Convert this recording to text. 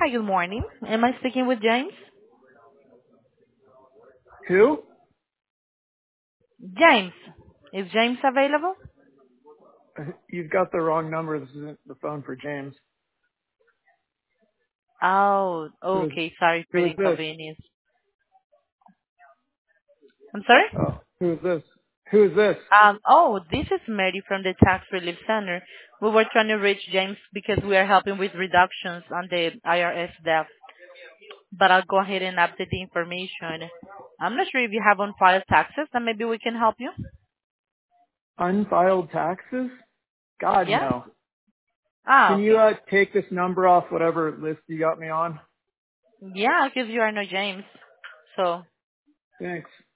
Hi, good morning. Am I speaking with James? Who? James. Is James available? You've got the wrong number. This isn't the phone for James. Oh, Who is okay. Sorry for who the is this? inconvenience. I'm sorry? Oh, who is this? Who is this? This is Mary from the Tax Relief Center. We were trying to reach James because we are helping with reductions on the IRS debt, but I'll go ahead and update the information. I'm not sure if you have on file taxes, and maybe we can help you. Unfiled taxes? God, Yes? no. Can you Okay. take this number off whatever list you got me on? Yeah, because you are no James. So, Thanks.